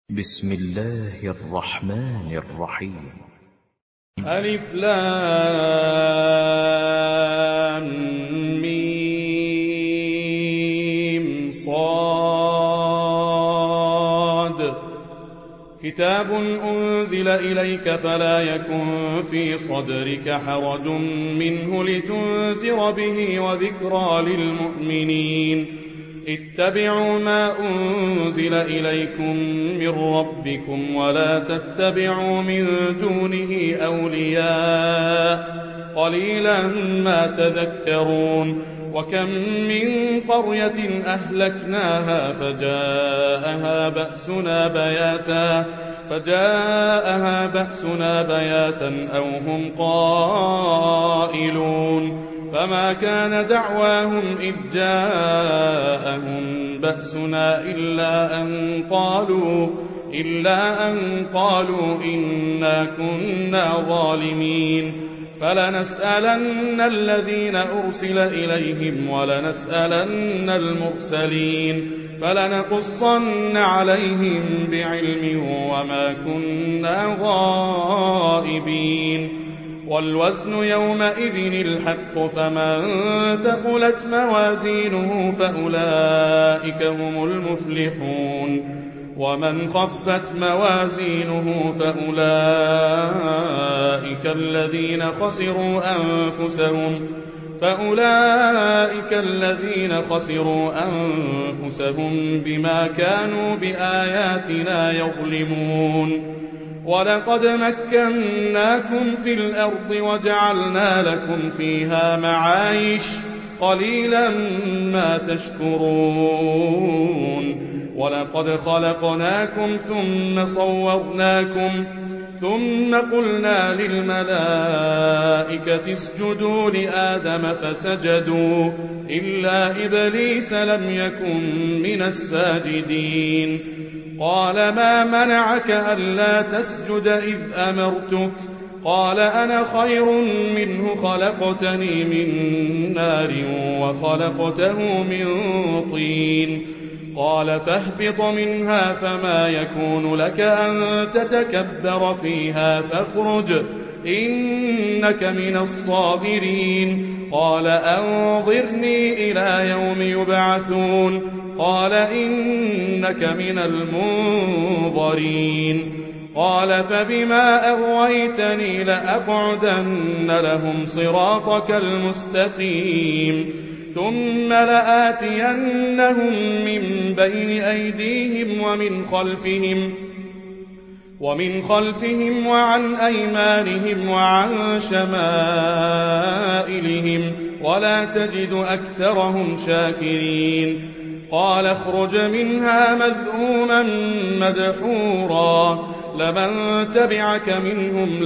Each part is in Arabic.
بسم الله الرحمن الرحيم. ألف لام ميم صاد. كتاب أنزل إليك فلا يكن في صدرك حرج منه لتنذر به وذكرى للمؤمنين. اتبعوا ما أنزل إليكم من ربكم ولا تتبعوا من دونه أولياء قليلا ما تذكرون. وكم من قرية أهلكناها فجاءها بأسنا بياتا أو هم قائلون. فما كان دعواهم إذ جاءهم بأسنا إلا أن قالوا إنا كنا ظالمين. فلنسألن الذين أرسل إليهم ولنسألن المرسلين فلنقصن عليهم بعلم وما كنا غائبين. والوزن يومئذ الحق فمن ثقلت موازينه فأولئك هم المفلحون ومن خفت موازينه فأولئك الذين خسروا أنفسهم بما كانوا بآياتنا يظلمون. ولقد مكناكم في الأرض وجعلنا لكم فيها معايش قليلا ما تشكرون. ولقد خلقناكم ثم صورناكم ثم قلنا للملائكة اسجدوا لآدم فسجدوا إلا إبليس لم يكن من الساجدين. قال ما منعك ألا تسجد إذ أمرتك؟ قال أنا خير منه خلقتني من نار وخلقته من طين. قال فاهبط منها فما يكون لك أن تتكبر فيها فاخرج إنك من الصاغرين. قال أنظرني إلى يوم يبعثون. قال إنك من المنظرين. قال فبما أغويتني لأقعدن لهم صراطك المستقيم ثم لآتينهم من بين أيديهم ومن خلفهم وعن أيمانهم وعن شمائلهم ولا تجد أكثرهم شاكرين. قال اخرج منها مذءوما مدحورا لمن تبعك منهم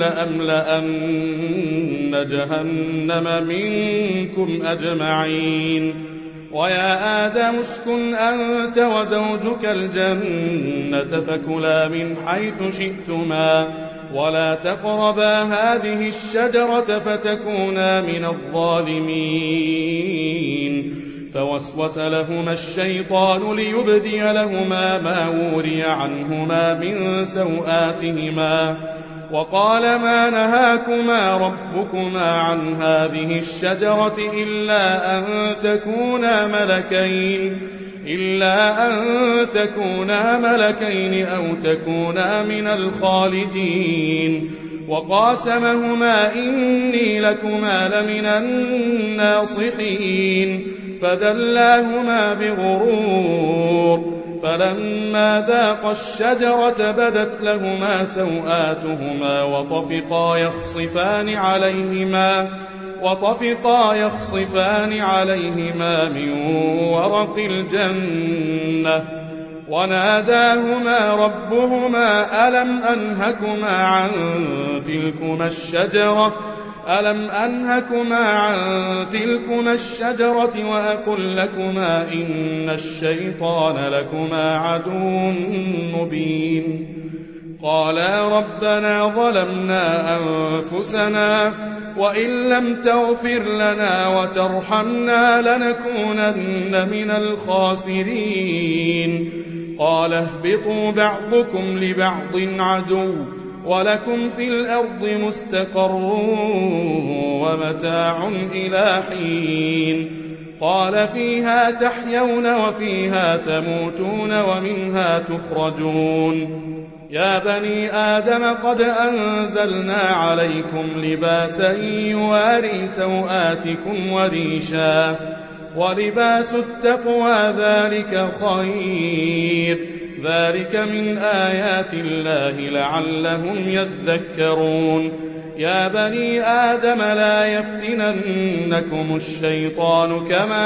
لأملأن جهنم منكم أجمعين. ويا آدم اسكن أنت وزوجك الجنة فكلا من حيث شئتما ولا تقربا هذه الشجرة فتكونا من الظالمين. فوسوس لهما الشيطان ليبدي لهما ما وري عنهما من سوآتهما وقال ما نهاكما ربكما عن هذه الشجرة إلا أن تكونا ملكين أو تكونا من الخالدين. وقاسمهما إني لكما لمن الناصحين فدلاهما بغرور. فلما ذاقا الشجرة بدت لهما سوآتهما وطفقا يخصفان عليهما من ورق الجنة. وناداهما ربهما ألم أنهكما عن تلكما الشجرة وأقل لكما إن الشيطان لكما عدو مبين. قالا ربنا ظلمنا أنفسنا وإن لم تغفر لنا وترحمنا لنكونن من الخاسرين. قال اهبطوا بعضكم لبعض عدو ولكم في الأرض مستقر ومتاع إلى حين قال فيها تحيون وفيها تموتون ومنها تخرجون يا بني آدم قد أنزلنا عليكم لباسا يواري سوآتكم وريشا ولباس التقوى ذلك خير ذلك من آيات الله لعلهم يذكرون يا بني آدم لا يفتننكم الشيطان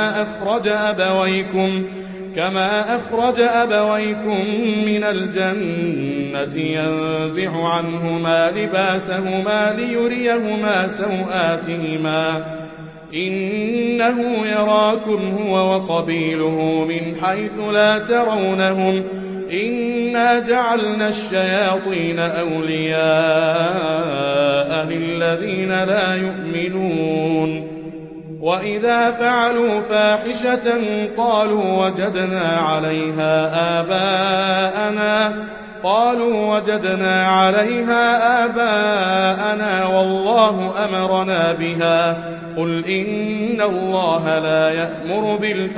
كما أخرج أبويكم من الجنة ينزع عنهما لباسهما ليريهما سوآتهما إنه يراكم هو وقبيله من حيث لا ترونهم إنا جعلنا الشياطين أولياء للذين لا يؤمنون وإذا فعلوا فاحشة قالوا وجدنا عليها آباءنا والله أمرنا بها قل إن الله لا يأمر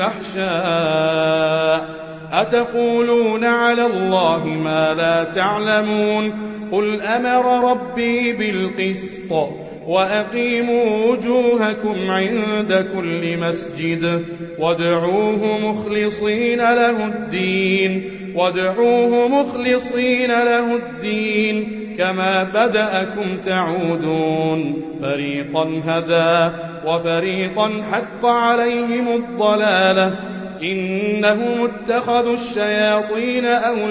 بالفحشاء أتقولون على الله ما لا تعلمون قل أمر ربي بالقسط وأقيموا وجوهكم عند كل مسجد وادعوه مخلصين له الدين كما بدأكم تعودون فريقا هدى وفريقا حق عليهم الضلالة إنهم اتخذوا الشياطين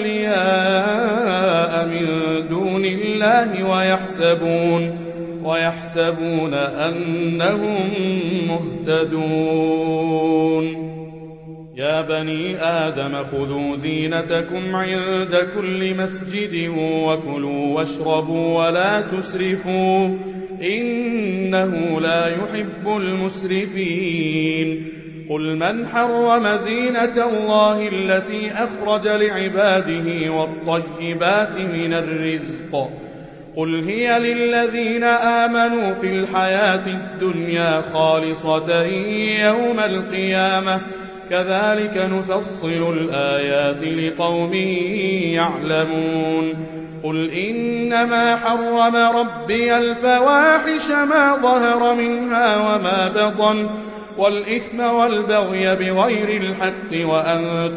أولياء من دون الله ويحسبون أنهم مهتدون يا بني آدم خذوا زينتكم عند كل مسجد وكلوا واشربوا ولا تسرفوا إنه لا يحب المسرفين قل من حرم زينة الله التي أخرج لعباده والطيبات من الرزق قل هي للذين آمنوا في الحياة الدنيا خالصة يوم القيامة كذلك نفصل الآيات لقوم يعلمون قل إنما حرم ربي الفواحش ما ظهر منها وما بطن والإثم والبغي بغير الحق وأن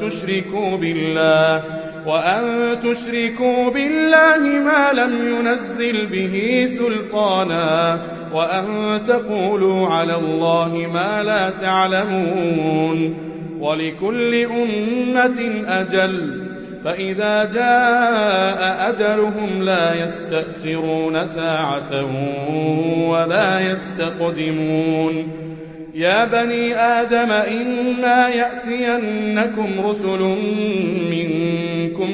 تشركوا بالله ما لم ينزل به سلطانا وأن تقولوا على الله ما لا تعلمون ولكل أمة أجل فإذا جاء أجلهم لا يستأخرون ساعة ولا يستقدمون يا بني آدم إما يأتينكم رسل منكم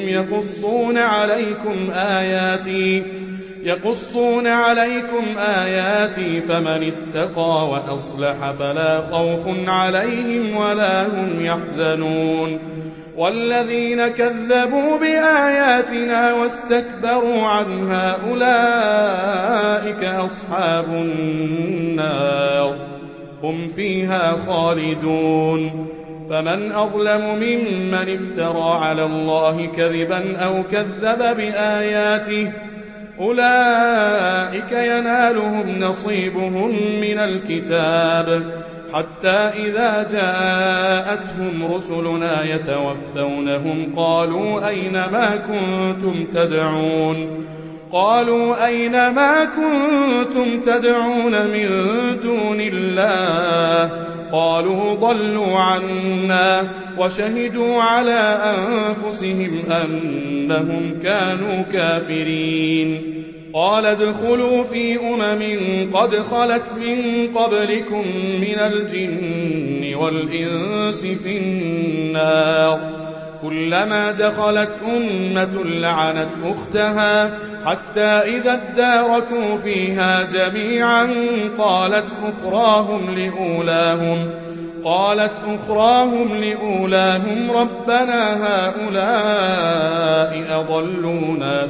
يقصون عليكم آياتي فمن اتقى وأصلح فلا خوف عليهم ولا هم يحزنون والذين كذبوا بآياتنا واستكبروا عنها أولئك أصحاب النار هم فيها خالدون فمن أظلم ممن افترى على الله كذبا أو كذب بآياته أولئك ينالهم نصيبهم من الكتاب حتى إذا جاءتهم رسلنا يتوفونهم قالوا أين ما كنتم تدعون من دون الله قالوا ضلوا عنا وشهدوا على أنفسهم أنهم كانوا كافرين قال ادخلوا في قد خلت من قبلكم من الجن والإنس في النار كلما دخلت أمة لعنت أختها حتى إذا اداركوا فيها جميعا قالت قالت أخراهم لأولاهم ربنا هؤلاء أضلونا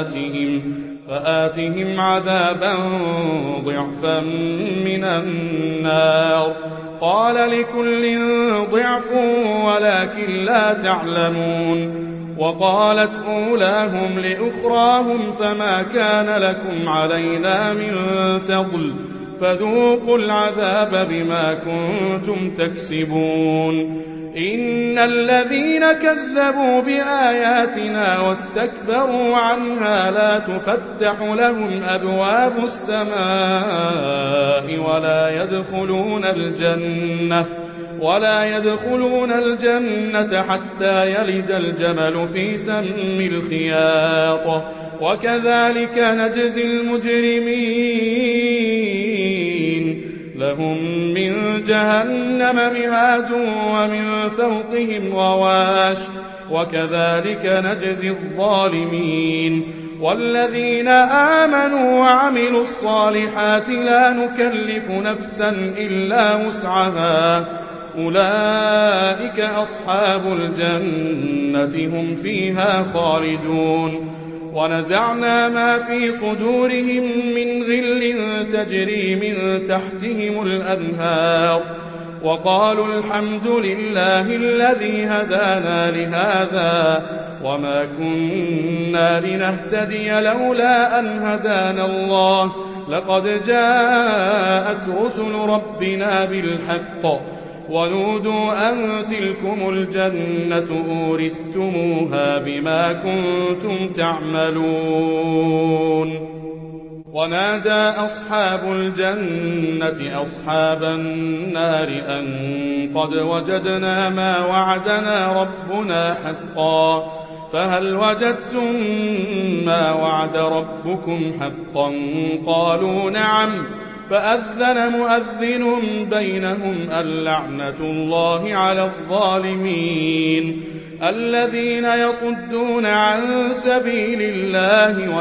فآتهم عذابا ضعفا من النار قال لكل ضعف ولكن لا تعلمون وقالت أولاهم لأخراهم فما كان لكم علينا من فضل فذوقوا العذاب بما كنتم تكسبون إن الذين كذبوا بآياتنا واستكبروا عنها لا تفتح لهم أبواب السماء ولا يدخلون الجنة حتى يلج الجمل في سم الخياط وكذلك نجزي المجرمين لهم من جهنم مهاد ومن فوقهم غواش وكذلك نجزي الظالمين والذين آمنوا وعملوا الصالحات لا نكلف نفسا إلا وسعها أولئك أصحاب الجنة هم فيها خالدون ونزعنا ما في صدورهم من غل تجري من تحتهم الأنهار وقالوا الحمد لله الذي هدانا لهذا وما كنا لنهتدي لولا أن هدانا الله لقد جاءت رسل ربنا بالحق ونودوا أن تلكم الجنة أورثتموها بما كنتم تعملون ونادى أصحاب الجنة أصحاب النار أن قد وجدنا ما وعدنا ربنا حقا فهل وجدتم ما وعد ربكم حقا قالوا نعم فأذن مؤذن بينهم اللعنة الله على الظالمين الذين يصدون عن سبيل الله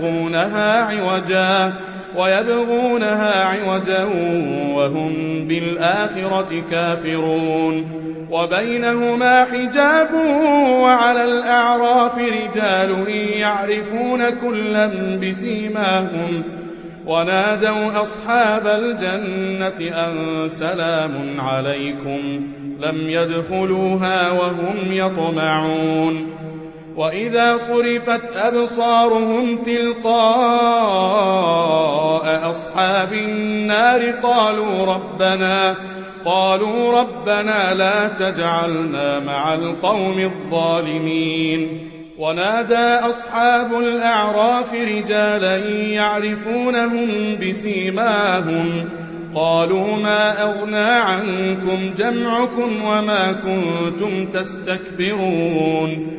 ويبغونها عوجا وهم بالآخرة كافرون وبينهما حجاب وعلى الأعراف رجال يعرفون كلا بسيماهم ونادوا أصحاب الجنة أن سلام عليكم لم يدخلوها وهم يطمعون وإذا صرفت أبصارهم تلقاء أصحاب النار قالوا ربنا لا تجعلنا مع القوم الظالمين ونادى أصحاب الأعراف رجالا يعرفونهم بسيماهم قالوا ما أغنى عنكم جمعكم وما كنتم تستكبرون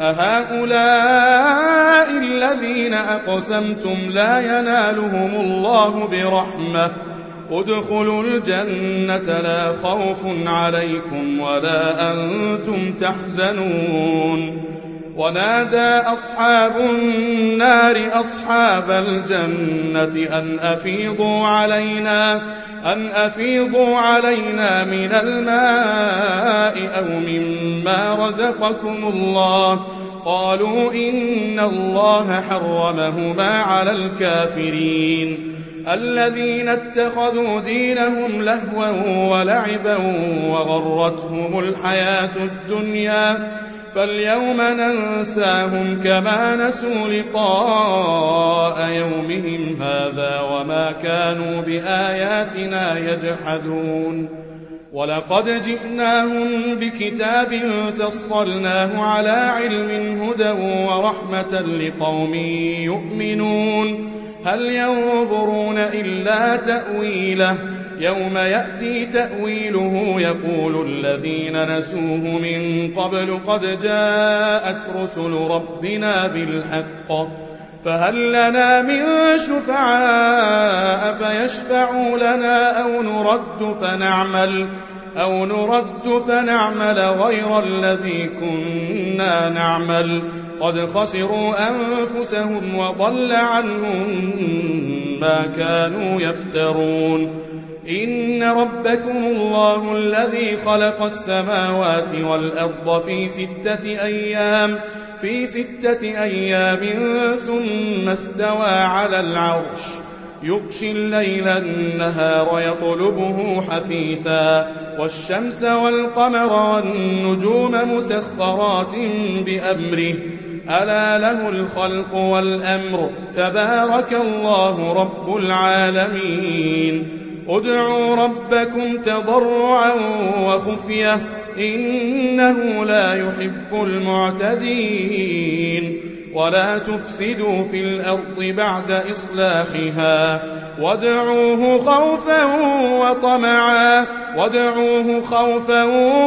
أهؤلاء الذين أقسمتم لا ينالهم الله برحمة ادخلوا الجنة لا خوف عليكم ولا أنتم تحزنون ونادى أصحاب النار أصحاب الجنة أن أفيضوا علينا من الماء أو مما رزقكم الله قالوا إن الله حرمهما على الكافرين الذين اتخذوا دينهم لهوا ولعبا وغرتهم الحياة الدنيا فاليوم ننساهم كما نسوا لقاء يومهم هذا وما كانوا بآياتنا يجحدون ولقد جئناهم بكتاب فصلناه على علم هدى ورحمة لقوم يؤمنون هل ينظرون إلا تأويله يوم يأتي تأويله يقول الذين نسوه من قبل قد جاءت رسل ربنا بالحق فهل لنا من شفعاء فيشفعوا لنا أو نرد فنعمل غير الذي كنا نعمل قد خسروا أنفسهم وضل عنهم ما كانوا يفترون إن ربكم الله الذي خلق السماوات والأرض في 6 أيام ثم استوى على العرش يغشي الليل النهار يطلبه حثيثا والشمس والقمر والنجوم مسخرات بأمره ألا له الخلق والأمر تبارك الله رب العالمين ادعوا ربكم تضرعا وخفية إنه لا يحب المعتدين ولا تفسدوا في الأرض بعد إصلاحها وادعوه خوفا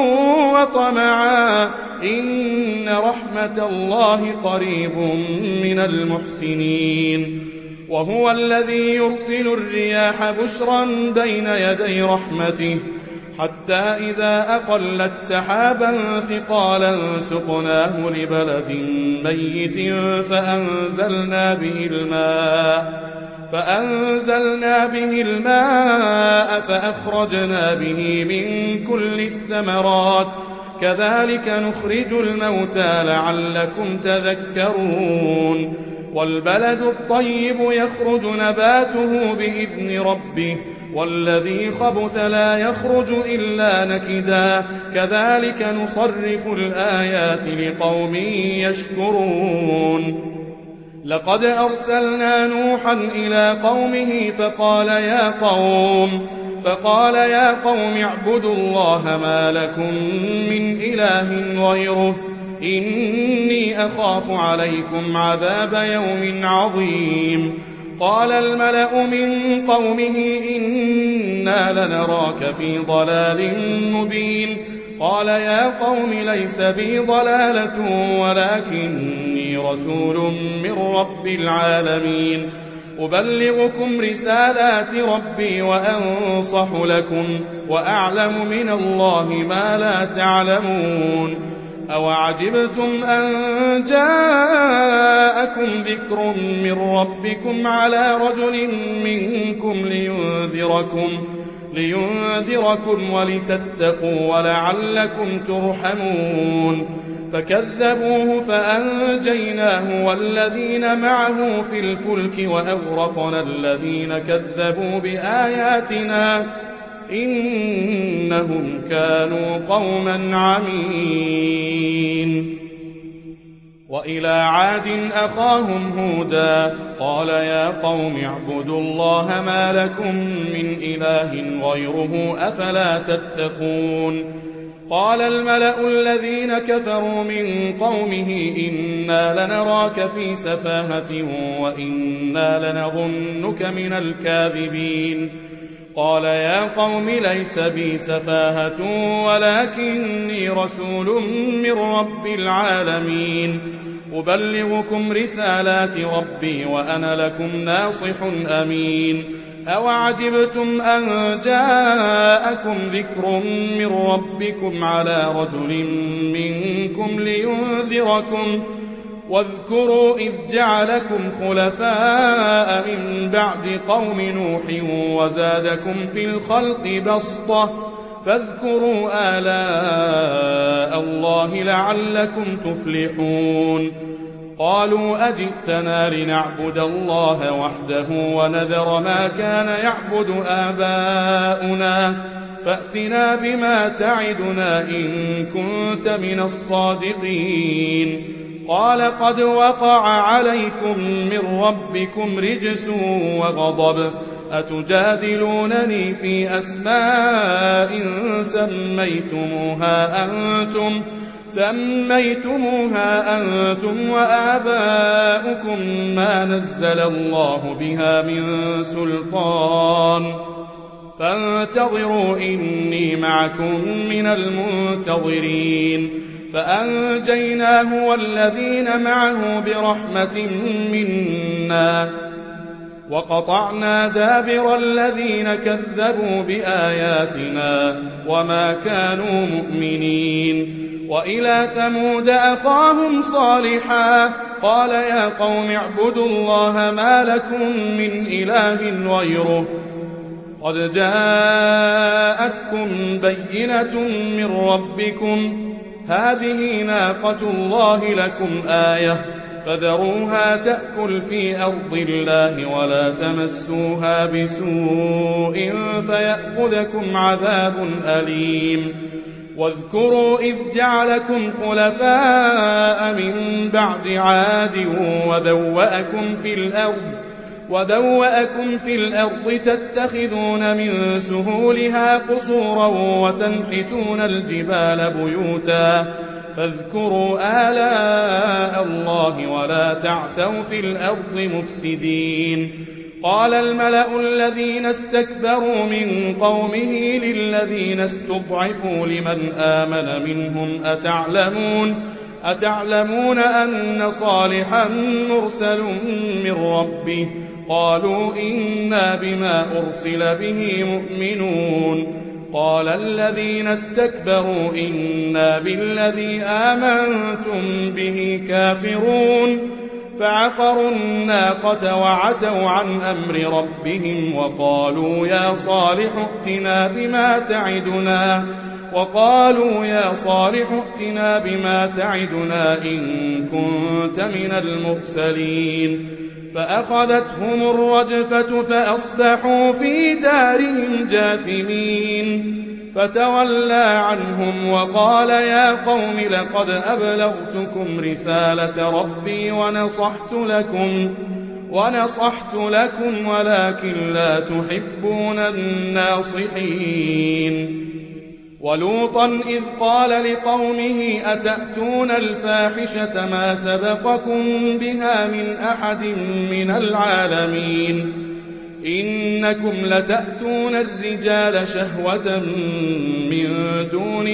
وطمعا إن رحمة الله قريب من المحسنين وهو الذي يرسل الرياح بشرا بين يدي رحمته حتى إذا أقلت سحابا ثقالا سقناه لبلد ميت فأنزلنا به الماء فأخرجنا به من كل الثمرات كذلك نخرج الموتى لعلكم تذكرون والبلد الطيب يخرج نباته بإذن ربه والذي خبث لا يخرج إلا نكدا كذلك نصرف الآيات لقوم يشكرون لقد أرسلنا نوحا إلى قومه فقال يا قوم اعبدوا الله ما لكم من إله غيره إني أخاف عليكم عذاب يوم عظيم قال الملأ من قومه إنا لنراك في ضلال مبين قال يا قوم ليس بي ضلالة ولكني رسول من رب العالمين أبلغكم رسالات ربي وأنصح لكم وأعلم من الله ما لا تعلمون أوعجبتم أن جاءكم ذكر من ربكم على رجل منكم لينذركم ولتتقوا ولعلكم ترحمون فكذبوه فأنجيناه والذين معه في الفلك وأغرقنا الذين كذبوا بآياتنا إنهم كانوا قوما عمين وإلى عاد أخاهم هودا قال يا قوم اعبدوا الله ما لكم من إله غيره أفلا تتقون قال الملأ الذين كفروا من قومه إنا لنراك في سفاهة وإنا لنظنك من الكاذبين قال يا قوم ليس بي سفاهة ولكني رسول من رب العالمين أبلغكم رسالات ربي وأنا لكم ناصح أمين أوعجبتم أن جاءكم ذكر من ربكم على رجل منكم لينذركم واذكروا إذ جعلكم خلفاء من بعد قوم نوح وزادكم في الخلق بسطة فاذكروا آلاء الله لعلكم تفلحون قالوا أجئتنا لنعبد الله وحده ونذر ما كان يعبد آباؤنا فأتنا بما تعدنا إن كنت من الصادقين قال قد وقع عليكم من ربكم رجس وغضب أتجادلونني في أسماء سميتموها أنتم وآباؤكم ما نزل الله بها من سلطان فانتظروا إني معكم من المنتظرين فأنجيناه والذين معه برحمة منا وقطعنا دابر الذين كذبوا بآياتنا وما كانوا مؤمنين وإلى ثمود أخاهم صالحا قال يا قوم اعبدوا الله ما لكم من إله غيره قد جاءتكم بينة من ربكم هذه ناقة الله لكم آية فذروها تأكل في أرض الله ولا تمسوها بسوء فيأخذكم عذاب أليم واذكروا إذ جعلكم خلفاء من بعد عاد وبوأكم في الأرض تتخذون من سهولها قصورا وتنحتون الجبال بيوتا فاذكروا آلاء الله ولا تعثوا في الأرض مفسدين قال الملأ الذين استكبروا من قومه للذين استضعفوا لمن آمن منهم أتعلمون أن صالحا مرسل من ربه قالوا إنا بما أرسل به مؤمنون قال الذين استكبروا إنا بالذي آمنتم به كافرون فعقروا الناقة وعتوا عن أمر ربهم وقالوا يا صالح ائتنا بما تعدنا إن كنت من المرسلين فأخذتهم الرجفة فأصبحوا في دارهم جاثمين فتولى عنهم وقال يا قوم لقد أبلغتكم رسالة ربي ونصحت لكم ولكن لا تحبون الناصحين ولوطا إذ قال لقومه أتأتون الفاحشة ما سبقكم بها من أحد من العالمين إنكم لتأتون الرجال شهوة من دون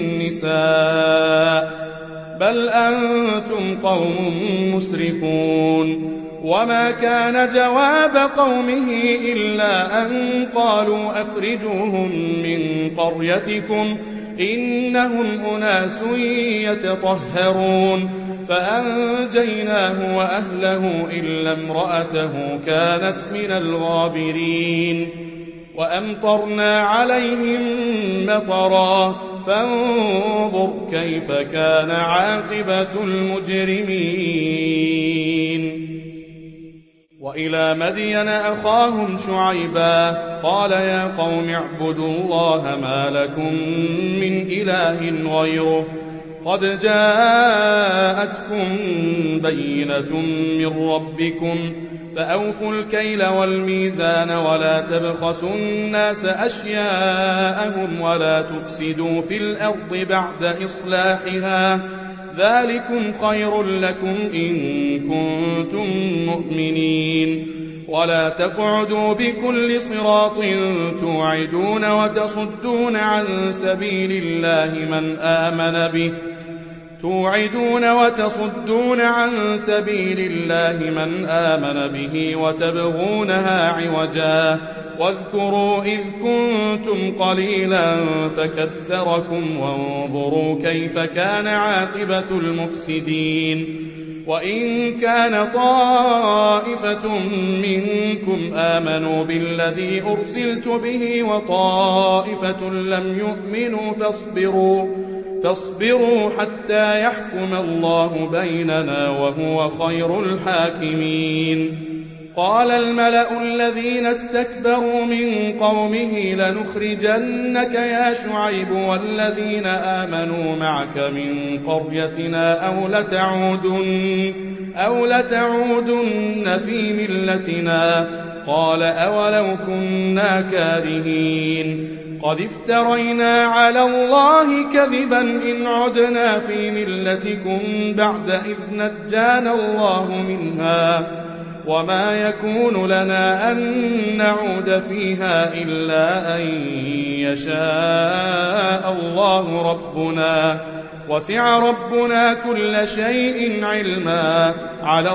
النساء بل أنتم قوم مسرفون وما كان جواب قومه إلا أن قالوا أخرجوهم من قريتكم إنهم أناس يتطهرون فأنجيناه وأهله إلا امرأته كانت من الغابرين وأمطرنا عليهم مطرا فانظر كيف كان عاقبة المجرمين وإلى مدين أخاهم شعيبا قال يا قوم اعبدوا الله ما لكم من إله غيره قد جاءتكم بينة من ربكم فأوفوا الكيل والميزان ولا تبخسوا الناس أشياءهم ولا تفسدوا في الأرض بعد إصلاحها ذلكم خير لكم إن كنتم مؤمنين ولا تقعدوا بكل صراط توعدون وتصدون عن سبيل الله من آمن به وتبغونها عوجا واذكروا إذ كنتم قليلا فكثركم وانظروا كيف كان عاقبة المفسدين وإن كان طائفة منكم آمنوا بالذي أرسلت به وطائفة لم يؤمنوا فاصبروا حتى يحكم الله بيننا وهو خير الحاكمين قال الملأ الذين استكبروا من قومه لنخرجنك يا شعيب والذين آمنوا معك من قريتنا أو لتعودن في ملتنا قال أولو كنا كارهين قد افترينا على الله كذبا إن عدنا في ملتكم بعد إذ نجانا الله منها وما يكون لنا أن نعود فيها إلا أن يشاء الله ربنا وسع ربنا كل شيء علما على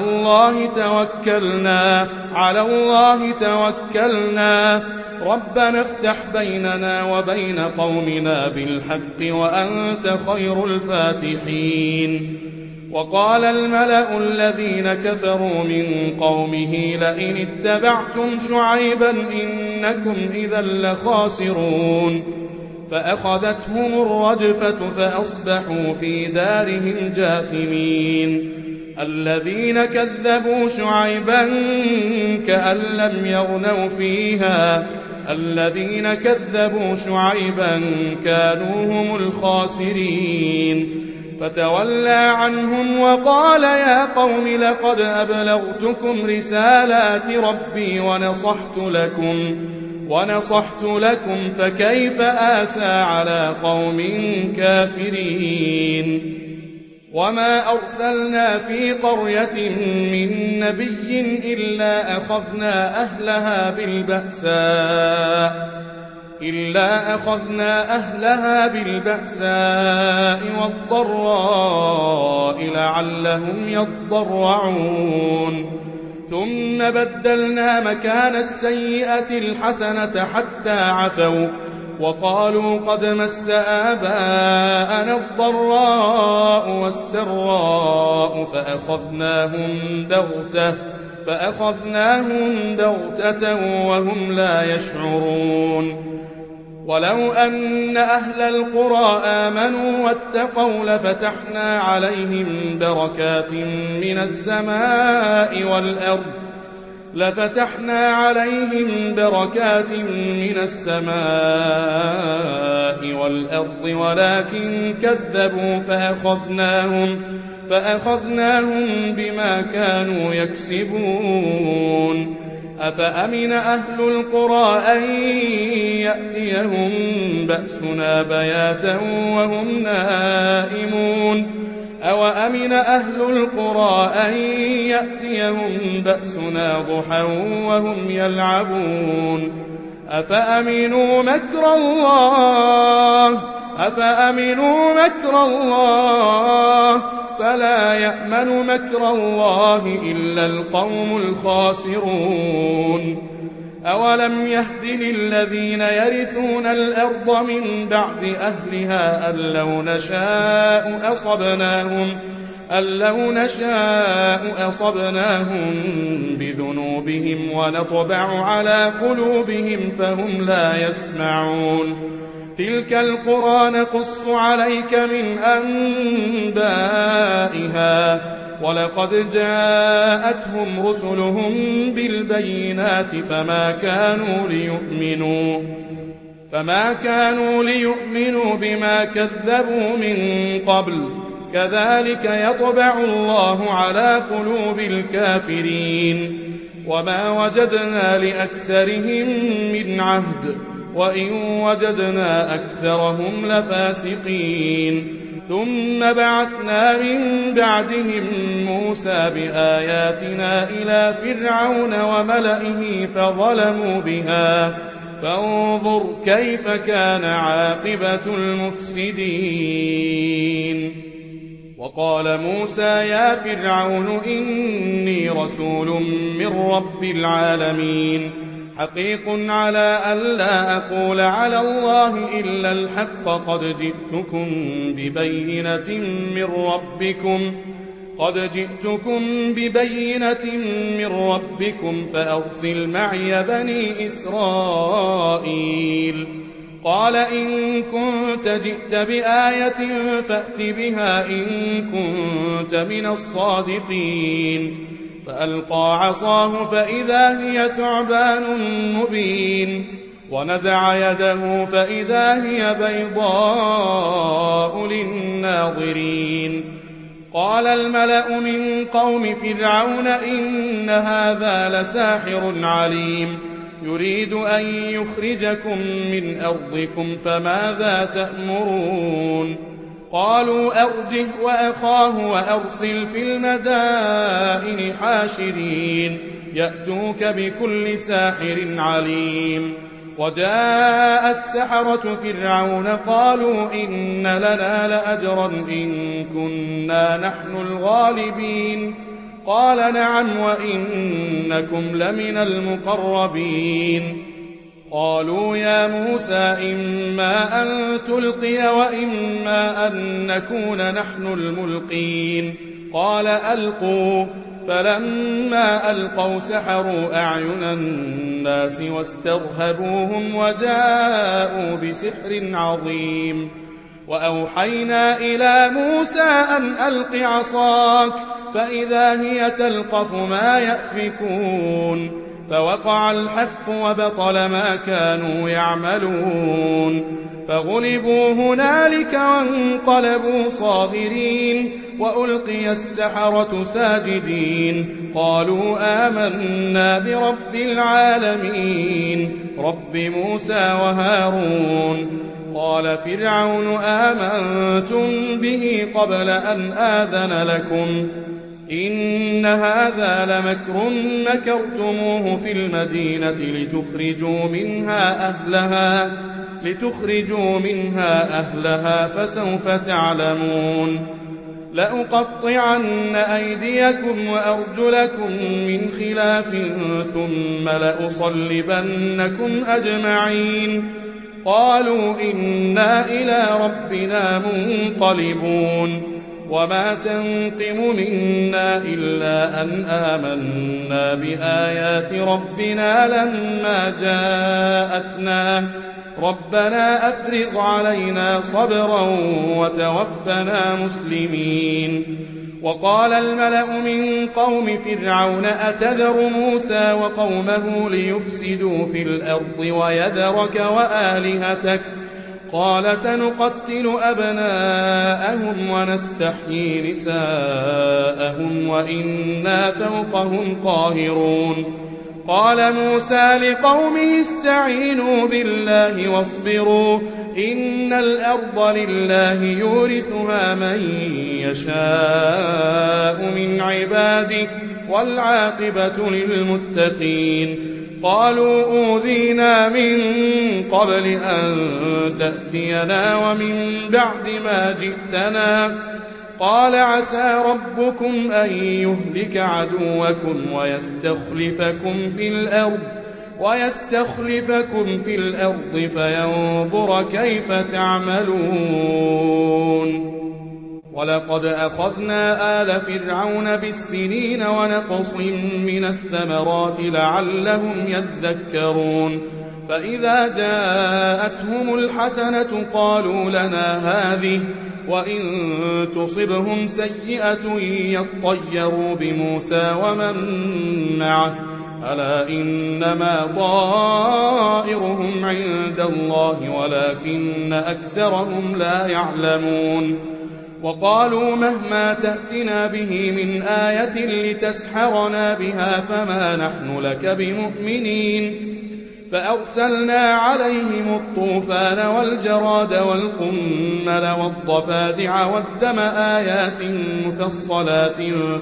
الله توكلنا ربنا افتح بيننا وبين قومنا بالحق وأنت خير الفاتحين وقال الملأ الذين كفروا من قومه لئن اتبعتم شعيبا إنكم إذا لخاسرون فأخذتهم الرجفة فأصبحوا في دارهم جاثمين الذين كذبوا شعيبا كأن لم يغنوا فيها الذين كذبوا شعيبا كانوا هم الخاسرين فتولى عنهم وقال يا قوم لقد أبلغتكم رسالات ربي ونصحت لكم فكيف آسى على قوم كافرين وما أرسلنا في قرية من نبي إلا أخذنا أهلها بالبأساء والضراء لعلهم يضرعون ثم بدلنا مكان السيئة الحسنة حتى عفوا وقالوا قد مس آباءنا الضراء والسراء فأخذناهم بغتة وهم لا يشعرون ولو أن أهل القرى آمنوا واتقوا لفتحنا عليهم بركات من السماء والأرض ولكن كذبوا فأخذناهم بما كانوا يكسبون أفأمن أهل القرى أن يأتيهم بأسنا بياتا وهم نائمون أوأمن أهل القرى أن يأتيهم بأسنا ضحى وهم يلعبون أفأمنوا مكر الله فلا يأمن مكر الله إلا القوم الخاسرون أولم يهد للذين يرثون الأرض من بعد أهلها أن لو نشاء أصبناهم بذنوبهم ونطبع على قلوبهم فهم لا يسمعون تلك القرى نقص عليك من أنبائها ولقد جاءتهم رسلهم بالبينات فما كانوا ليؤمنوا بما كذبوا من قبل كذلك يطبع الله على قلوب الكافرين وما وجدنا لأكثرهم من عهد وإن وجدنا أكثرهم لفاسقين ثم بعثنا من بعدهم موسى بآياتنا إلى فرعون وملئه فظلموا بها فانظر كيف كان عاقبة المفسدين وقال موسى يا فرعون إني رسول من رب العالمين حقيق على ألا أقول على الله إلا الحق قد جئتكم ببينة من ربكم فأرسل معي بني إسرائيل قال إن كنت جئت بآية فأت بها إن كنت من الصادقين فألقى عصاه فإذا هي ثعبان مبين ونزع يده فإذا هي بيضاء للناظرين قال الملأ من قوم فرعون إن هذا لساحر عليم يريد أن يخرجكم من أرضكم فماذا تأمرون قالوا أرجه وأخاه وأرسل في المدائن حاشرين يأتوك بكل ساحر عليم وجاء السحرة فرعون قالوا إن لنا لأجرا إن كنا نحن الغالبين قال نعم وإنكم لمن المقربين قالوا يا موسى إما أن تلقي وإما أن نكون نحن الملقين قال ألقوا. فلما ألقوا سحروا أعين الناس واسترهبوهم وجاءوا بسحر عظيم. وأوحينا إلى موسى أن ألق عصاك فإذا هي تلقف ما يأفكون. فوقع الحق وبطل ما كانوا يعملون. فغلبوا هنالك وانقلبوا صاغرين وألقي السحرة ساجدين قالوا آمنا برب العالمين رب موسى وهارون. قال فرعون آمنتم به قبل أن آذن لكم إن هذا لمكر مكرتموه في المدينة لتخرجوا منها أهلها فسوف تعلمون. لأقطعن أيديكم وأرجلكم من خلاف ثم لأصلبنكم أجمعين. قالوا إنا إلى ربنا منقلبون. وما تنقم منا إلا أن آمنا بآيات ربنا لما جاءتنا ربنا أفرغ علينا صبرا وتوفنا مسلمين. وقال الملأ من قوم فرعون أتذر موسى وقومه ليفسدوا في الأرض ويذرك وآلهتك قال سنقتل أبناءهم ونستحيي نساءهم وإنا فوقهم قاهرون. قال موسى لقومه استعينوا بالله واصبروا إن الأرض لله يورثها من يشاء من عباده والعاقبة للمتقين. قالوا أوذينا من قبل أن تأتينا ومن بعد ما جئتنا قال عسى ربكم أن يهلك عدوكم ويستخلفكم في الأرض فينظر كيف تعملون. ولقد أخذنا آل فرعون بالسنين ونقص من الثمرات لعلهم يذكرون. فإذا جاءتهم الحسنة قالوا لنا هذه وإن تصبهم سيئة يطيروا بموسى ومن معه ألا إنما طائرهم عند الله ولكن أكثرهم لا يعلمون. وقالوا مهما تأتنا به من آية لتسحرنا بها فما نحن لك بمؤمنين. فأرسلنا عليهم الطوفان والجراد والقمل والضفادع والدم آيات مفصلات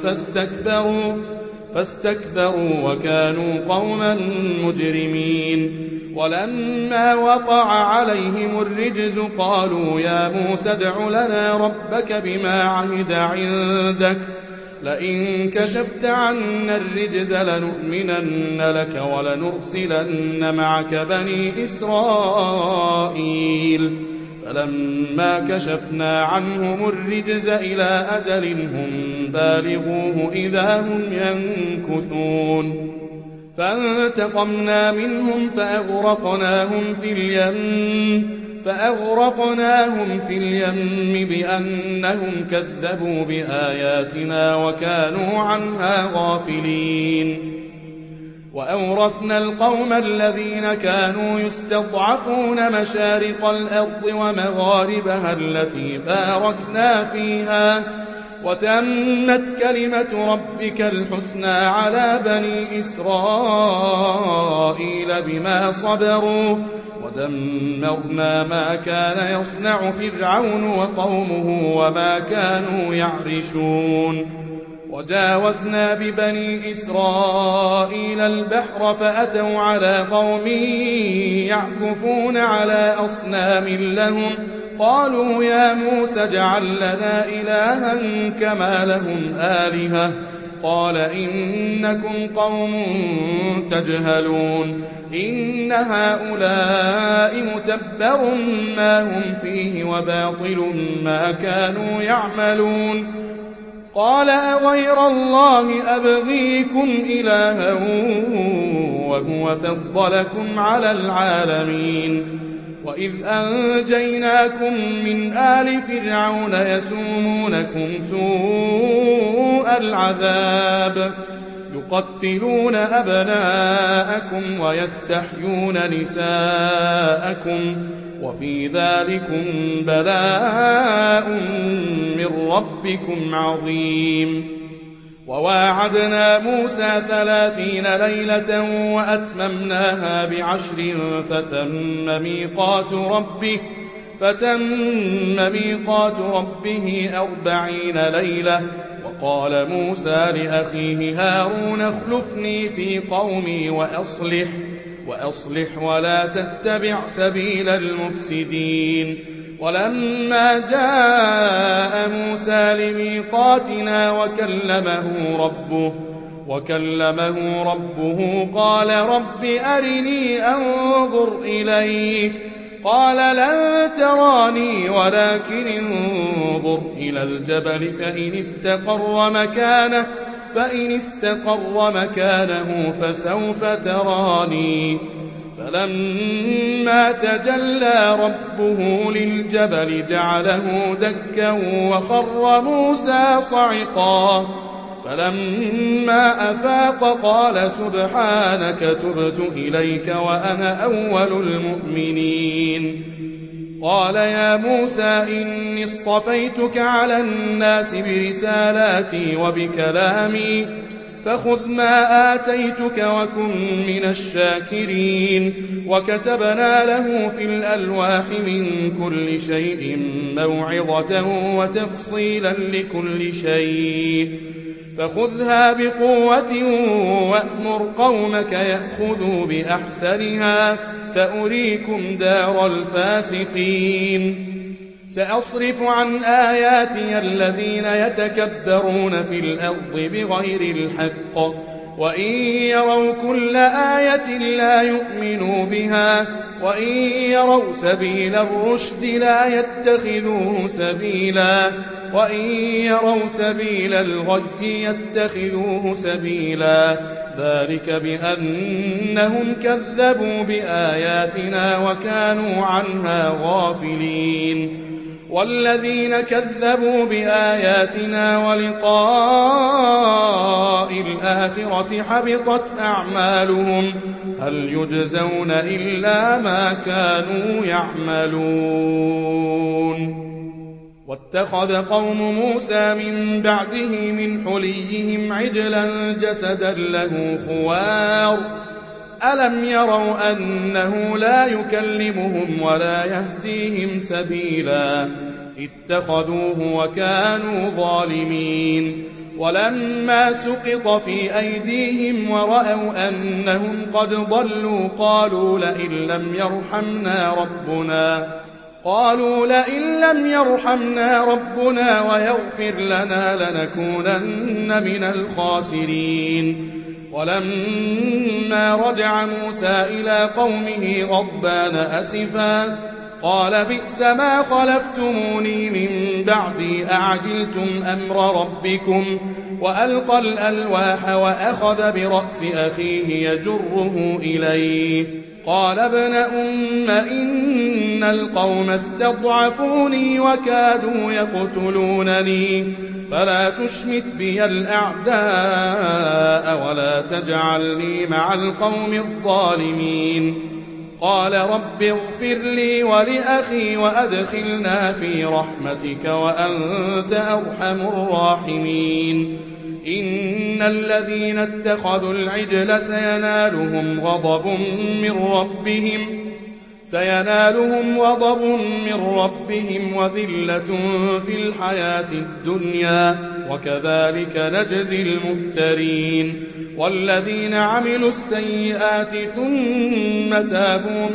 فاستكبروا وكانوا قوما مجرمين. ولما وقع عليهم الرجز قالوا يا موسى ادع لنا ربك بما عهد عندك لئن كشفت عنا الرجز لنؤمنن لك ولنرسلن معك بني إسرائيل. فلما كشفنا عنهم الرجز إلى أجل هم بالغوه إذا هم ينكثون. فانتقمنا منهم فأغرقناهم في اليم بأنهم كذبوا بآياتنا وكانوا عنها غافلين. وأورثنا القوم الذين كانوا يستضعفون مشارق الأرض ومغاربها التي باركنا فيها وتمت كلمة ربك الحسنى على بني إسرائيل بما صبروا ودمرنا ما كان يصنع فرعون وقومه وما كانوا يعرشون. وجاوزنا ببني إسرائيل البحر فأتوا على قوم يعكفون على أصنام لهم قالوا يا موسى اجعل لنا إلها كما لهم آلهة قال إنكم قوم تجهلون إن هؤلاء متبر ما هم فيه وباطل ما كانوا يعملون. قال أغير الله أبغيكم إلها وهو فضلكم على العالمين وإذ أنجيناكم من آل فرعون يسومونكم سوء العذاب يقتلون أبناءكم ويستحيون نساءكم وفي ذلكم بلاء من ربكم عظيم. وواعدنا موسى 30 ليلة وأتممناها ب10 فتم ميقات ربه 40 ليلة. وقال موسى لأخيه هارون اخلفني في قومي وأصلح ولا تتبع سبيل المفسدين. ولما جاء موسى لميقاتنا وكلمه ربه قال رب أرني أنظر إليك قال لن تراني ولكن انظر إلى الجبل فإن استقر مكانه فسوف تراني. فلما تجلى ربه للجبل جعله دكا وخر موسى صعقا. فلما أفاق قال سبحانك تبت إليك وأنا أول المؤمنين. قال يا موسى إني اصطفيتك على الناس برسالاتي وبكلامي فخذ ما آتيتك وكن من الشاكرين. وكتبنا له في الألواح من كل شيء موعظة وتفصيلا لكل شيء فخذها بقوة وأمر قومك يأخذوا بأحسنها سأريكم دار الفاسقين. سأصرف عن آياتي الذين يتكبرون في الأرض بغير الحق وإن يروا كل آية لا يؤمنوا بها وإن يروا سبيل الرشد لا يتخذوه سبيلا وإن يروا سبيل الغي يتخذوه سبيلا. ذلك بأنهم كذبوا بآياتنا وكانوا عنها غافلين. والذين كذبوا بآياتنا ولقاء الآخرة حبطت أعمالهم هل يجزون إلا ما كانوا يعملون. واتخذ قوم موسى من بعده من حليهم عجلا جسدا له خوار ألم يروا أنه لا يكلمهم ولا يهديهم سبيلا اتخذوه وكانوا ظالمين. ولما سقط في أيديهم ورأوا أنهم قد ضلوا قالوا لئن لم يرحمنا ربنا ويغفر لنا لنكونن من الخاسرين. ولما رجع موسى إلى قومه غضبان أسفا قال بئس ما خلفتموني من بعدي أعجلتم أمر ربكم وألقى الألواح وأخذ برأس أخيه يجره إليه قال ابن أم إن القوم استضعفوني وكادوا يقتلونني فلا تشمت بي الأعداء ولا تجعلني مع القوم الظالمين. قال رب اغفر لي ولأخي وأدخلنا في رحمتك وأنت أرحم الراحمين. إن الذين اتخذوا العجل سينالهم غضب من ربهم وذلة في الحياة الدنيا وكذلك نجزي المفترين. والذين عملوا السيئات ثم تابوا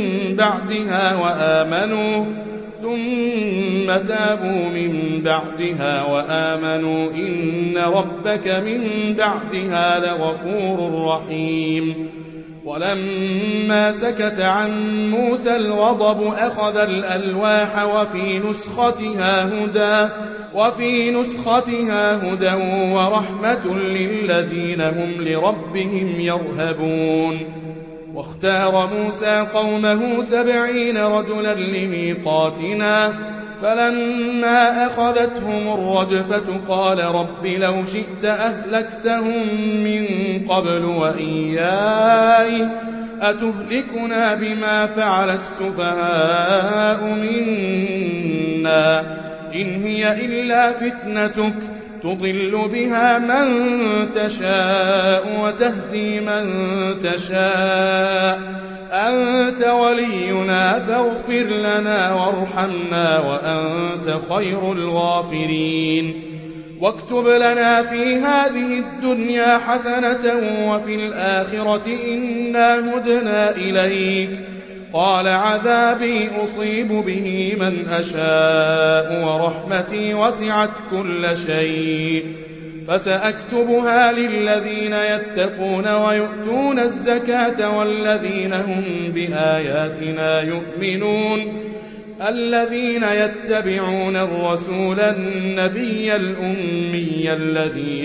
من بعدها وآمنوا إن ربك من بعدها لغفور رحيم. ولما سكت عن موسى الغضب أخذ الألواح وفي نسختها هدى ورحمة للذين هم لربهم يرهبون. واختار موسى قومه 70 رجلا لميقاتنا، فلما أخذتهم الرجفة قال رب لو شئت أهلكتهم من قبل وإياي أتهلكنا بما فعل السفهاء منا إن هي إلا فتنتك تضل بها من تشاء وتهدي من تشاء أنت ولينا فاغفر لنا وارحمنا وأنت خير الغافرين. واكتب لنا في هذه الدنيا حسنة وفي الآخرة إنا هدنا إليك. قال عذابي أصيب به من أشاء ورحمتي وسعت كل شيء فسأكتبها للذين يتقون ويؤتون الزكاة والذين هم بآياتنا يؤمنون الذين يتبعون الرسول النبي الأمي الذي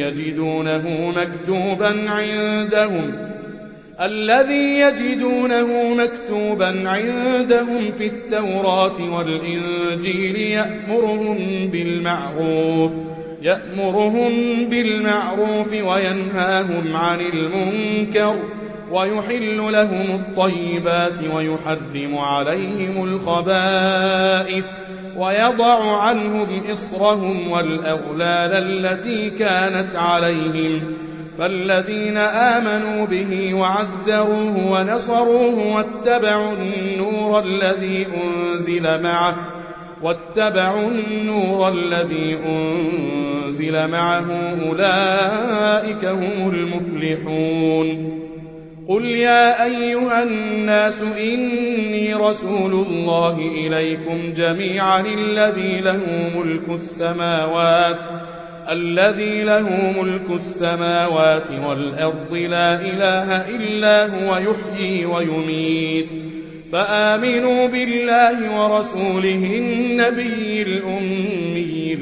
يجدونه مكتوبا عندهم في التوراة والإنجيل يأمرهم بالمعروف وينهاهم عن المنكر ويحل لهم الطيبات ويحرم عليهم الخبائث ويضع عنهم إصرهم والأغلال التي كانت عليهم. فالذين آمنوا به وعزروه ونصروه واتبعوا النور الذي أنزل معه أولئك هم المفلحون. قل يا أيها الناس إني رسول الله إليكم جميعا الذي له ملك السماوات والأرض لا إله إلا هو يحيي ويميت فآمنوا بالله ورسوله النبي الأمي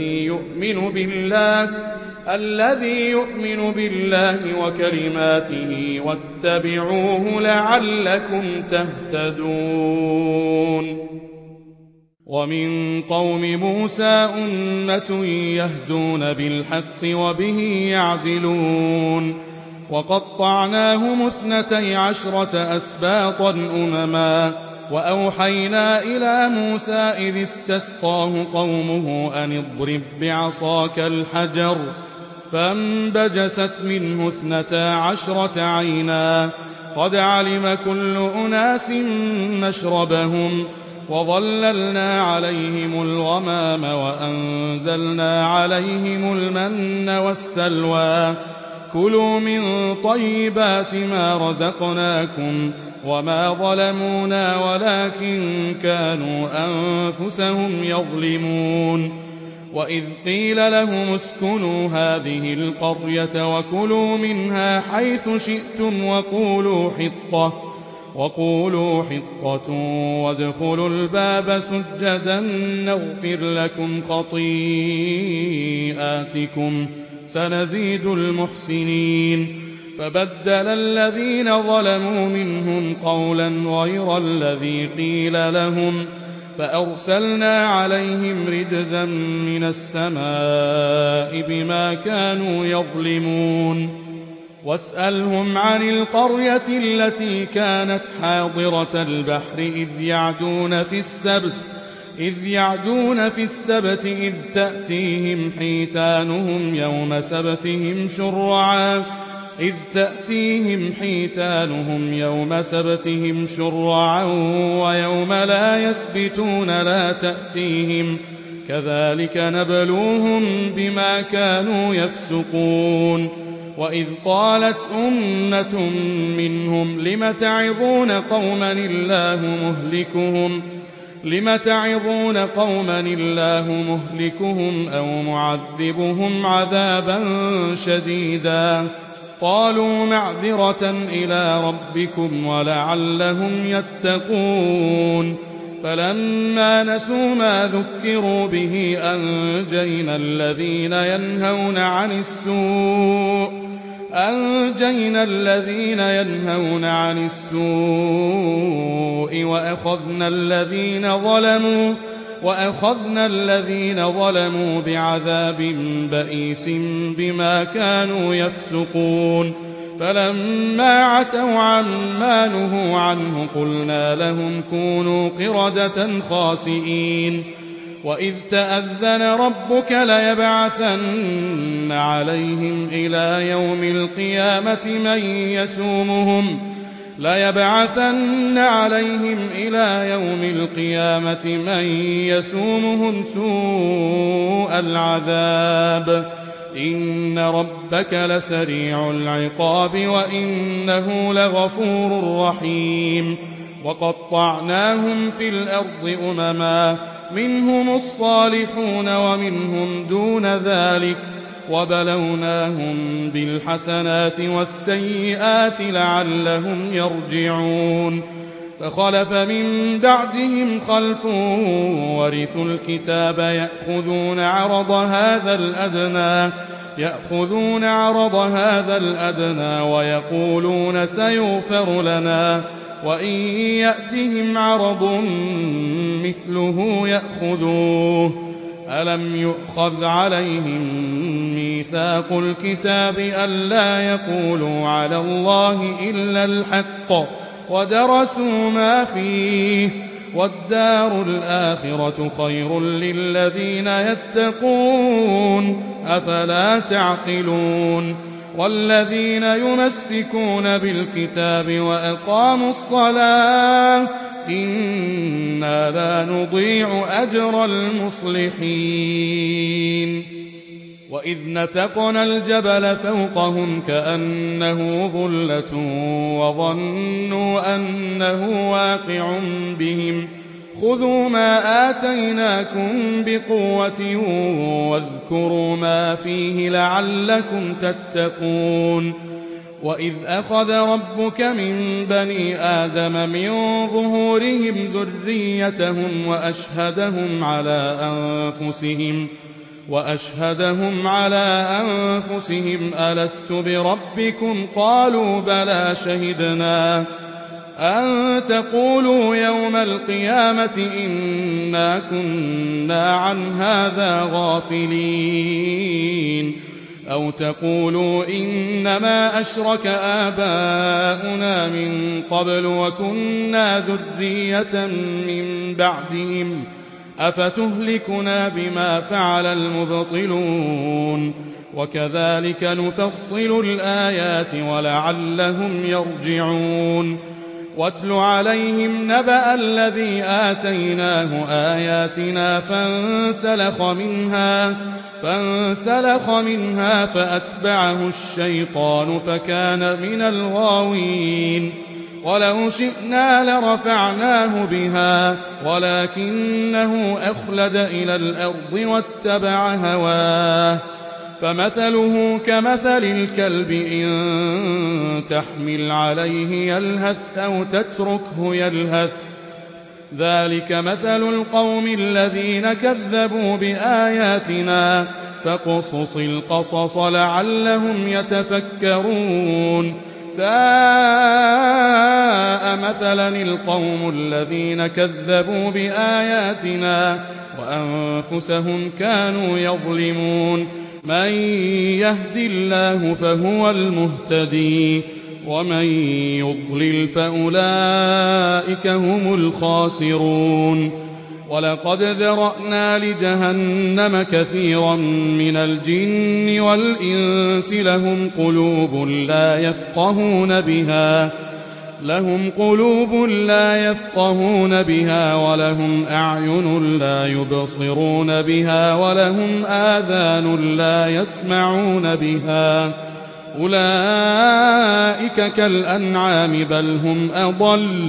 الذي يؤمن بالله وكلماته واتبعوه لعلكم تهتدون. ومن قوم موسى أمة يهدون بالحق وبه يعدلون. وقطعناهم 12 أسباطا أمما وأوحينا إلى موسى إذ استسقاه قومه أن اضرب بعصاك الحجر فانبجست منه 12 عينا قد علم كل أناس مشربهم وظللنا عليهم الغمام وأنزلنا عليهم المن والسلوى كلوا من طيبات ما رزقناكم وما ظلمونا ولكن كانوا أنفسهم يظلمون. وإذ قيل لهم اسكنوا هذه القرية وكلوا منها حيث شئتم وقولوا حطة وادخلوا الباب سجدا نغفر لكم خطيئاتكم سنزيد المحسنين. فبدل الذين ظلموا منهم قولا غير الذي قيل لهم فأرسلنا عليهم رجزا من السماء بما كانوا يظلمون. واسألهم عن القرية التي كانت حاضرة البحر إذ يعدون في السبت إذ تأتيهم حيتانهم يوم سبتهم شرعا ويوم لا يسبتون لا تأتيهم كذلك نبلوهم بما كانوا يفسقون. وإذ قالت أمة منهم لم تعظون قوما الله مهلكهم أو معذبهم عذابا شديدا قالوا معذرة إلى ربكم ولعلهم يتقون. فلما نسوا ما ذكروا به أنجينا الذين ينهون عن السوء وأخذنا الذين ظلموا بعذاب بئيس بما كانوا يفسقون فلما عتوا عما نهوا عنه قلنا لهم كونوا قردة خاسئين وإذ تأذن ربك ليبعثن عليهم إلى يوم القيامة من يسومهم سوء العذاب إن ربك لسريع العقاب وإنه لغفور رحيم وقطعناهم في الأرض أمما منهم الصالحون ومنهم دون ذلك وبلوناهم بالحسنات والسيئات لعلهم يرجعون فخلف من بعدهم خلف ورثوا الكتاب يأخذون عرض هذا الأدنى ويقولون سيغفر لنا وإن يأتهم عرض مثله يأخذوه ألم يؤخذ عليهم ميثاق الكتاب ألا يقولوا على الله إلا الحق ودرسوا ما فيه والدار الآخرة خير للذين يتقون أفلا تعقلون والذين يمسكون بالكتاب وأقاموا الصلاة إنا لا نضيع أجر المصلحين وإذ نتقنا الجبل فوقهم كأنه ظلة وظنوا أنه واقع بهم خذوا ما آتيناكم بقوة واذكروا ما فيه لعلكم تتقون وإذ أخذ ربك من بني آدم من ظهورهم ذريتهم وأشهدهم على أنفسهم ألست بربكم قالوا بلى شهدنا أن تقولوا يوم القيامة إنا كنا عن هذا غافلين أو تقولوا إنما أشرك آباؤنا من قبل وكنا ذرية من بعدهم أفتهلكنا بما فعل المبطلون وكذلك نفصل الآيات ولعلهم يرجعون واتل عليهم نبأ الذي آتيناه آياتنا فانسلخ منها فأتبعه الشيطان فكان من الغاوين ولو شئنا لرفعناه بها ولكنه أخلد إلى الأرض واتبع هواه فمثله كمثل الكلب إن تحمل عليه يلهث أو تتركه يلهث ذلك مثل القوم الذين كذبوا بآياتنا فاقصص القصص لعلهم يتفكرون ساء مثلا القوم الذين كذبوا بآياتنا وأنفسهم كانوا يظلمون من يهد الله فهو المهتدي ومن يضلل فأولئك هم الخاسرون ولقد ذرأنا لجهنم كثيرا من الجن والإنس لهم قلوب لا يفقهون بها ولهم أعين لا يبصرون بها ولهم آذان لا يسمعون بها أولئك كالأنعام بل هم أضل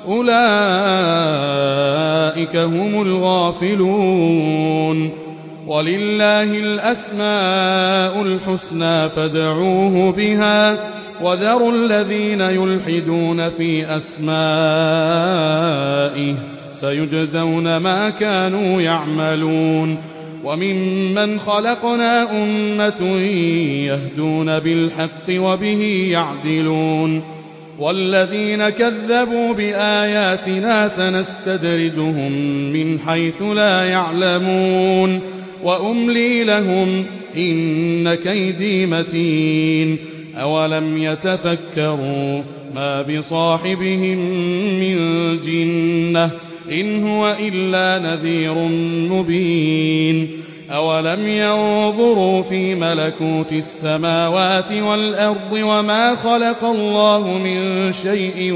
أولئك هم الغافلون ولله الأسماء الحسنى فادعوه بها وذروا الذين يلحدون في أسمائه سيجزون ما كانوا يعملون وممن خلقنا أمة يهدون بالحق وبه يعدلون والذين كذبوا بآياتنا سنستدرجهم من حيث لا يعلمون وأملي لهم إن كيدي متين أولم يتفكروا ما بصاحبهم من جنة إن هو إلا نذير مبين أولم ينظروا في ملكوت السماوات والأرض وما خلق الله من شيء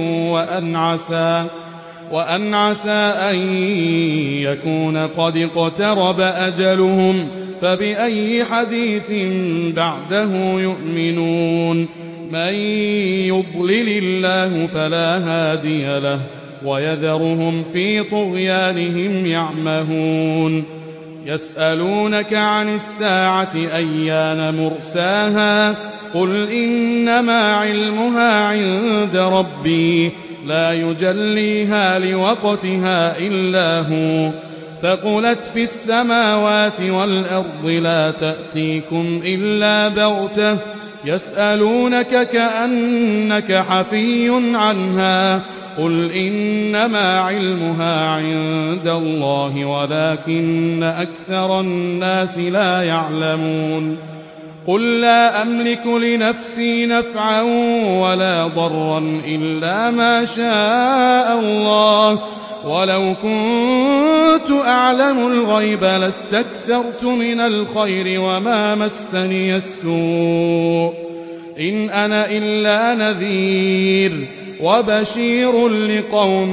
وأن عسى أن يكون قد اقترب أجلهم فبأي حديث بعده يؤمنون من يضلل الله فلا هادي له ويذرهم في طغيانهم يعمهون يسألونك عن الساعة أيان مرساها قل إنما علمها عند ربي لا يجليها لوقتها إلا هو ثقلت في السماوات والأرض لا تأتيكم إلا بغتة يسألونك كأنك حفي عنها قل إنما علمها عند الله ولكن أكثر الناس لا يعلمون قل لا أملك لنفسي نفعا ولا ضرا إلا ما شاء الله ولو كنت أعلم الغيب لاستكثرت من الخير وما مسني السوء إن أنا إلا نذير وبشير لقوم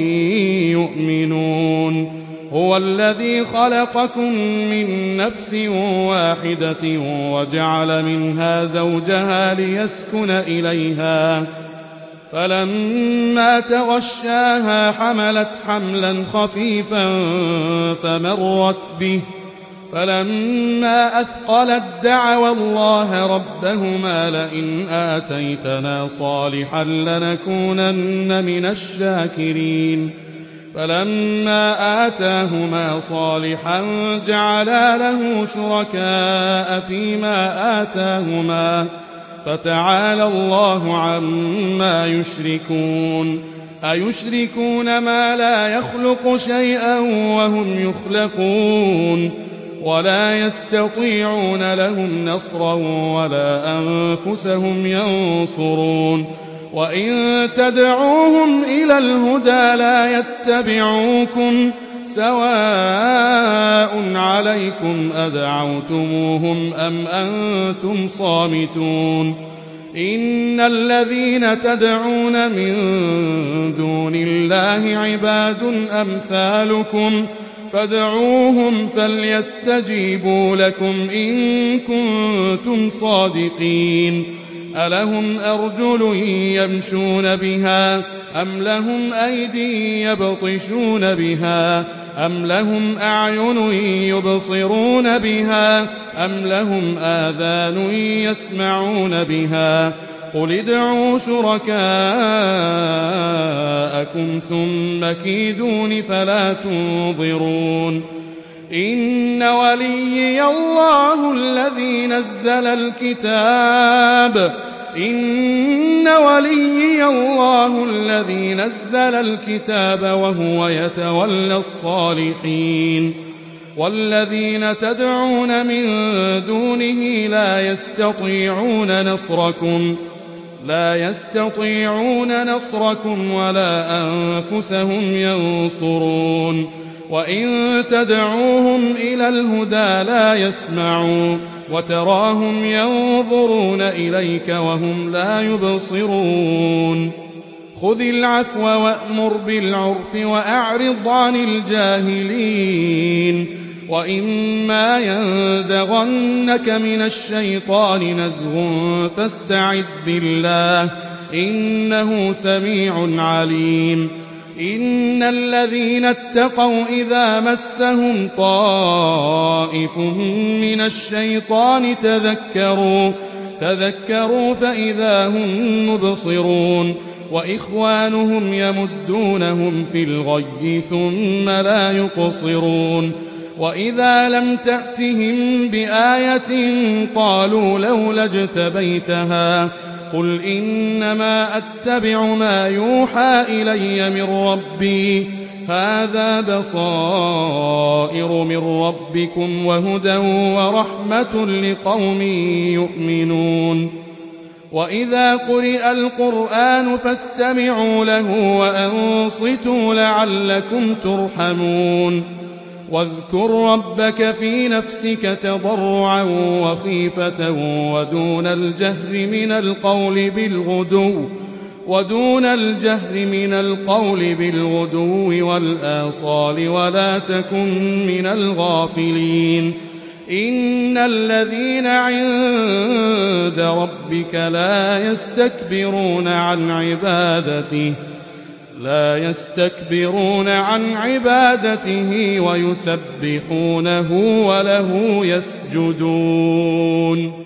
يؤمنون هو الذي خلقكم من نفس واحدة وجعل منها زوجها ليسكن إليها فلما تغشاها حملت حملا خفيفا فمرت به فلما أثقلت دعوا الله ربهما لئن آتيتنا صالحا لنكونن من الشاكرين فلما آتاهما صالحا جعلا له شركاء فيما آتاهما فتعالى الله عما يشركون أيشركون ما لا يخلق شيئا وهم يخلقون ولا يستطيعون لهم نصرا ولا أنفسهم ينصرون وإن تدعوهم إلى الهدى لا يتبعوكم سواء عليكم أدعوتموهم أم أنتم صامتون إن الذين تدعون من دون الله عباد أمثالكم فادعوهم فليستجيبوا لكم إن كنتم صادقين ألهم أرجل يمشون بها أم لهم أيدي يبطشون بها أم لهم أعين يبصرون بها أم لهم آذان يسمعون بها قل ادعوا شركاءكم ثم كيدون فلا تنظرون إن وليي الله الذي نزل الكتاب وهو يتولى الصالحين والذين تدعون من دونه لا يستطيعون نصركم ولا أنفسهم ينصرون وإن تدعوهم إلى الهدى لا يسمعوا وتراهم ينظرون إليك وهم لا يبصرون خذ العفو وأمر بالعرف وأعرض عن الجاهلين وإما ينزغنك من الشيطان نزغ فاستعذ بالله إنه سميع عليم إن الذين اتقوا إذا مسهم طائف من الشيطان تذكروا فإذا هم مبصرون وإخوانهم يمدونهم في الغي ثم لا يقصرون وإذا لم تأتهم بآية قالوا لولا اجتبيتها قل إنما أتبع ما يوحى إلي من ربي هذا بصائر من ربكم وهدى ورحمة لقوم يؤمنون وإذا قرئ القرآن فاستمعوا له وأنصتوا لعلكم ترحمون واذكر ربك في نفسك تضرعا وخيفة ودون الجهر من القول بالغدو والآصال ولا تكن من الغافلين إن الذين عند ربك لا يستكبرون عن عبادته ويسبحونه وله يسجدون